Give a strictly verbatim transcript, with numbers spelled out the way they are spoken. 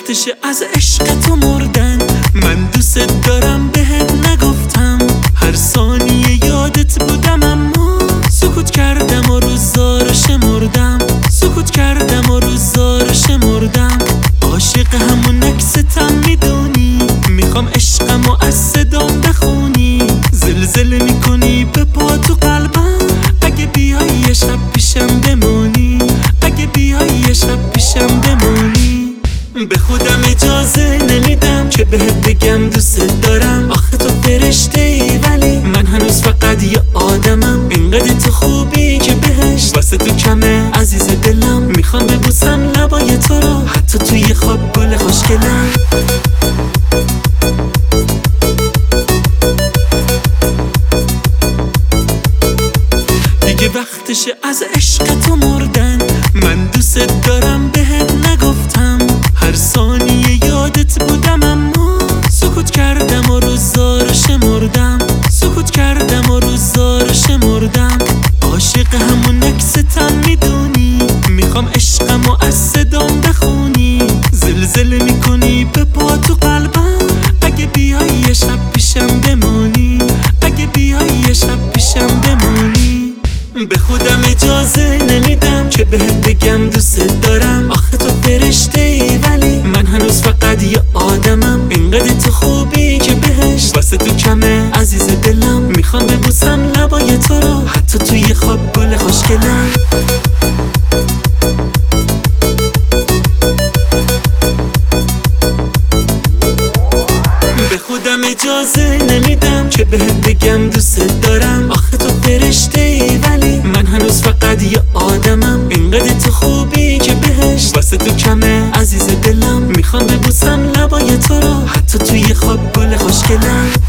وقتشه از عشق تو مردن. من دوست دارم بهت نگفتم، هر ثانیه یادت بودم اما سکوت کردم و روزا رو شمردم. سکوت کردم و روزا رو شمردم. عاشق همون عکستم میدونی، میخوام عشقم و از صدام بخونی. زلزله میکنی به پا تو قلبم، اگه بیای یه شب پیشم بمونی. اگه بیای یه شب پیشم بمونی. به خودم اجازه نمیدم که بهت بگم دوست دارم. آخه تو فرشته ای ولی من هنوز فقط یه آدمم. اینقدر تو خوبی که بهش واسه تو کمه عزیز دلم. میخوام ببوسم لبای تو رو، حتی توی خواب گل خوشگلم. دیگه وقتشه از عشق تو مردن. من دوست دارم بهت نگفتم، هر ثانیه یادت بودم اما سکوت کردم و روزا رو شمردم. سکوت کردم و روزا رو شمردم. عاشق همون عکستم میدونی، میخوام عشقم و از صدام بخونی. زلزله میکنی به پا تو قلبم، اگه بیای یه شب پیشم بمونی. اگه بیای یه شب پیشم بمونی. به خودم اجازه نمیدم که بهت بگم دوست دارم. آخه تو فرشته ای ولی من هنوز فقط یه آدمم. اینقدر تو خوبی که بهش واسه تو کمه عزیز دلم. میخوام ببوسم لبای تو رو، حتی توی خواب گل خوشگلم. به خودم اجازه نمیدم که بهت بگم دوست دارم. آخه تو فرشته ای ولی من هنوز فقط یه آدمم. اینقدر تو خوبی که بهش واسه تو کمه عزیز دلم. میخوام ببوسم لبای تو رو، حتی توی خواب گل خوشگلم.